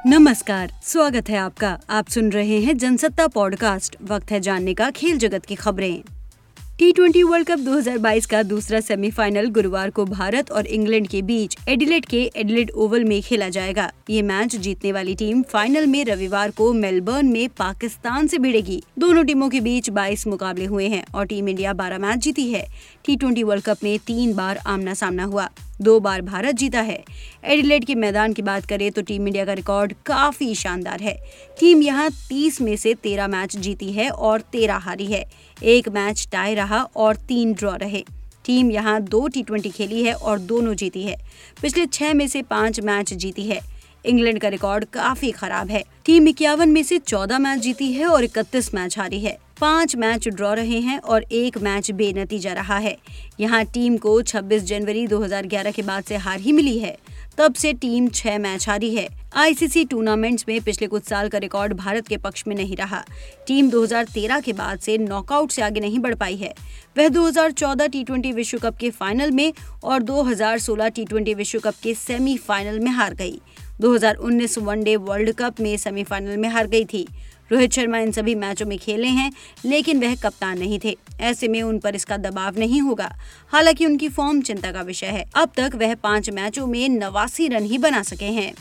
नमस्कार, स्वागत है आपका। आप सुन रहे हैं जनसत्ता पॉडकास्ट। वक्त है जानने का खेल जगत की खबरें। T20 वर्ल्ड कप 2022 का दूसरा सेमीफाइनल गुरुवार को भारत और इंग्लैंड के बीच एडिलेड के एडिलेड ओवल में खेला जाएगा। ये मैच जीतने वाली टीम फाइनल में रविवार को मेलबर्न में पाकिस्तान से भिड़ेगी। दोनों टीमों के बीच 22 मुकाबले हुए हैं और टीम इंडिया 12 मैच जीती है। T20 वर्ल्ड कप में 3 बार आमना सामना हुआ, 2 बार भारत जीता है। एडिलेड के मैदान की बात करें तो टीम इंडिया का रिकॉर्ड काफी शानदार है। टीम यहां 30 में से 13 मैच जीती है और 13 हारी है। 1 मैच टाई रहा और 3 ड्रॉ रहे। टीम यहां 2 T20 खेली है और दोनों जीती है। पिछले 6 में से 5 मैच जीती है। इंग्लैंड का रिकॉर्ड काफी खराब है। टीम 51 में से 14 मैच जीती है और 31 मैच हारी है। 5 मैच ड्रॉ रहे हैं और 1 मैच बेनतीजा रहा है। यहाँ टीम को 26 जनवरी 2011 के बाद से हार ही मिली है। तब से टीम 6 मैच हारी है। आईसीसी टूर्नामेंट्स में पिछले कुछ साल का रिकॉर्ड भारत के पक्ष में नहीं रहा। टीम 2013 के बाद से नॉकआउट से आगे नहीं बढ़ पाई है। वह 2014 T20 विश्व कप के फाइनल में और 2016 T20 विश्व कप के सेमीफाइनल में हार गई। 2019 वनडे वर्ल्ड कप में सेमीफाइनल में हार गई थी। रोहित शर्मा इन सभी मैचों में खेले हैं, लेकिन वह कप्तान नहीं थे। ऐसे में उन पर इसका दबाव नहीं होगा। हालांकि उनकी फॉर्म चिंता का विषय है। अब तक वह 5 मैचों में 89 रन ही बना सके हैं।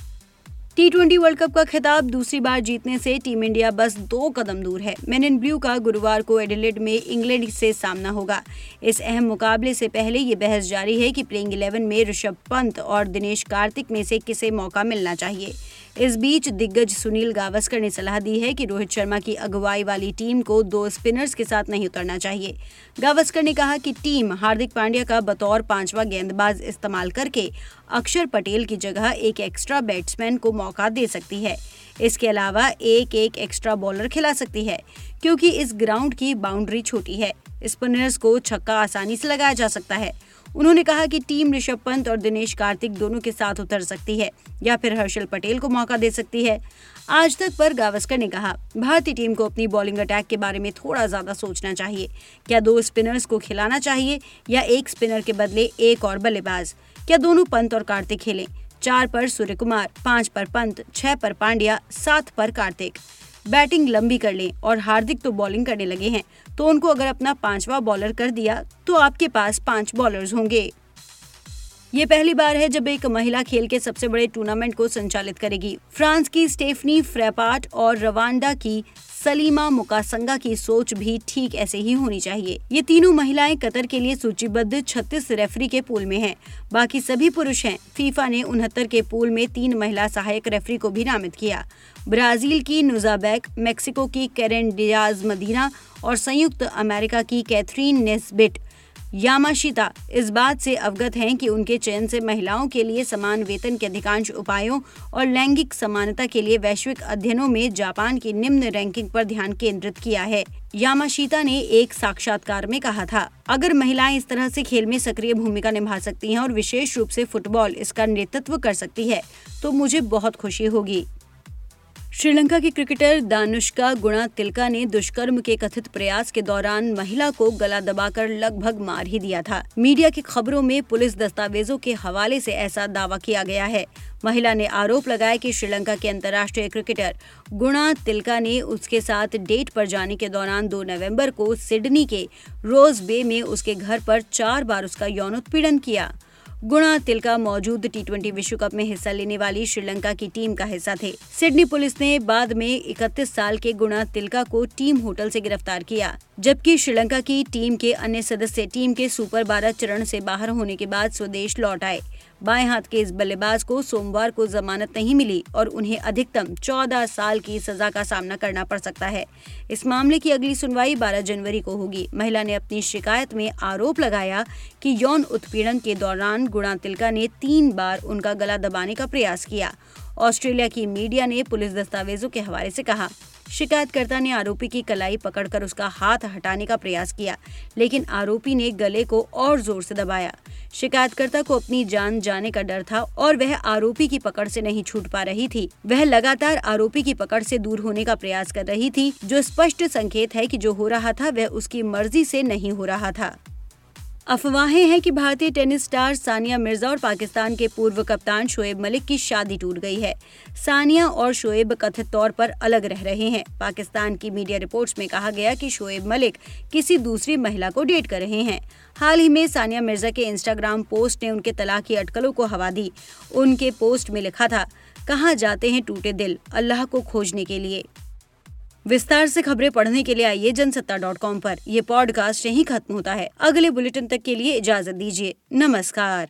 T20 वर्ल्ड कप का खिताब दूसरी बार जीतने से टीम इंडिया बस 2 कदम दूर है। मेन इन ब्लू का गुरुवार को एडिलेड में इंग्लैंड से सामना होगा। इस अहम मुकाबले से पहले ये बहस जारी है कि प्लेइंग 11 में ऋषभ पंत और दिनेश कार्तिक में से किसे मौका मिलना चाहिए। इस बीच दिग्गज सुनील गावस्कर ने सलाह दी है कि रोहित शर्मा की अगुवाई वाली टीम को 2 स्पिनर्स के साथ नहीं उतरना चाहिए। गावस्कर ने कहा कि टीम हार्दिक पांड्या का बतौर 5वां गेंदबाज इस्तेमाल करके अक्षर पटेल की जगह एक एक्स्ट्रा बैट्समैन को मौका दे सकती है। इसके अलावा एक एक्स्ट्रा बॉलर खिला सकती है, क्योंकि इस ग्राउंड की बाउंड्री छोटी है। स्पिनर्स को छक्का आसानी से लगाया जा सकता है। उन्होंने कहा कि टीम ऋषभ पंत और दिनेश कार्तिक दोनों के साथ उतर सकती है या फिर हर्षल पटेल को मौका दे सकती है। आज तक पर गावस्कर ने कहा, भारतीय टीम को अपनी बॉलिंग अटैक के बारे में थोड़ा ज्यादा सोचना चाहिए। क्या 2 स्पिनर्स को खिलाना चाहिए या एक स्पिनर के बदले एक और बल्लेबाज? क्या दोनों पंत और कार्तिक खेलें? 4 पर सूर्य कुमार, 5 पर पंत, 6 पर पांड्या, 7 पर कार्तिक। बैटिंग लंबी कर लें और हार्दिक तो बॉलिंग करने लगे हैं, तो उनको अगर अपना 5वां बॉलर कर दिया तो आपके पास 5 बॉलर्स होंगे। ये पहली बार है जब एक महिला खेल के सबसे बड़े टूर्नामेंट को संचालित करेगी। फ्रांस की स्टेफनी फ्रैपाट और रवांडा की सलीमा मुकासंगा की सोच भी ठीक ऐसे ही होनी चाहिए। ये तीनों महिलाएं कतर के लिए सूचीबद्ध 36 रेफरी के पूल में हैं। बाकी सभी पुरुष हैं। फीफा ने 69 के पूल में 3 महिला सहायक रेफरी को भी नामित किया। ब्राजील की नुजाबेक, मेक्सिको की कैरेन डियाज मदीना और संयुक्त अमेरिका की कैथरीन नेस्बिट यामाशिता इस बात से अवगत हैं कि उनके चयन से महिलाओं के लिए समान वेतन के अधिकांश उपायों और लैंगिक समानता के लिए वैश्विक अध्ययनों में जापान की निम्न रैंकिंग पर ध्यान केंद्रित किया है। यामाशिता ने एक साक्षात्कार में कहा था, अगर महिलाएं इस तरह से खेल में सक्रिय भूमिका निभा सकती हैं और विशेष रूप से फुटबॉल इसका नेतृत्व कर सकती है, तो मुझे बहुत खुशी होगी। श्रीलंका की क्रिकेटर दानुष्का गुणातिलका ने दुष्कर्म के कथित प्रयास के दौरान महिला को गला दबाकर लगभग मार ही दिया था। मीडिया की खबरों में पुलिस दस्तावेजों के हवाले से ऐसा दावा किया गया है। महिला ने आरोप लगाया कि श्रीलंका के अंतर्राष्ट्रीय क्रिकेटर गुणातिलका ने उसके साथ डेट पर जाने के दौरान 2 नवंबर को सिडनी के रोज बे में उसके घर पर 4 बार उसका यौन उत्पीड़न किया। गुणातिलका मौजूद T20 विश्व कप में हिस्सा लेने वाली श्रीलंका की टीम का हिस्सा थे। सिडनी पुलिस ने बाद में 31 साल के गुणातिलका को टीम होटल से गिरफ्तार किया, जबकि श्रीलंका की टीम के अन्य सदस्य टीम के सुपर 12 चरण से बाहर होने के बाद स्वदेश लौट आए। बाएं हाथ के इस बल्लेबाज को सोमवार को जमानत नहीं मिली और उन्हें अधिकतम 14 साल की सजा का सामना करना पड़ सकता है। इस मामले की अगली सुनवाई 12 जनवरी को होगी। महिला ने अपनी शिकायत में आरोप लगाया कि यौन उत्पीड़न के दौरान गुणातिलका ने 3 बार उनका गला दबाने का प्रयास किया। ऑस्ट्रेलिया की मीडिया ने पुलिस दस्तावेजों के हवाले से कहा, शिकायतकर्ता ने आरोपी की कलाई पकड़कर उसका हाथ हटाने का प्रयास किया, लेकिन आरोपी ने गले को और जोर से दबाया। शिकायतकर्ता को अपनी जान जाने का डर था और वह आरोपी की पकड़ से नहीं छूट पा रही थी। वह लगातार आरोपी की पकड़ से दूर होने का प्रयास कर रही थी, जो स्पष्ट संकेत है कि जो हो रहा था वह उसकी मर्जी से नहीं हो रहा था। अफवाहें हैं कि भारतीय टेनिस स्टार सानिया मिर्जा और पाकिस्तान के पूर्व कप्तान शोएब मलिक की शादी टूट गई है। सानिया और शोएब कथित तौर पर अलग रह रहे हैं। पाकिस्तान की मीडिया रिपोर्ट्स में कहा गया कि शोएब मलिक किसी दूसरी महिला को डेट कर रहे हैं। हाल ही में सानिया मिर्जा के इंस्टाग्राम पोस्ट ने उनके तलाक की अटकलों को हवा दी। उनके पोस्ट में लिखा था, कहाँ जाते हैं टूटे दिल अल्लाह को खोजने के लिए। विस्तार से खबरें पढ़ने के लिए आइए जनसत्ता.com पर। यह पॉडकास्ट यहीं खत्म होता है। अगले बुलेटिन तक के लिए इजाजत दीजिए। नमस्कार।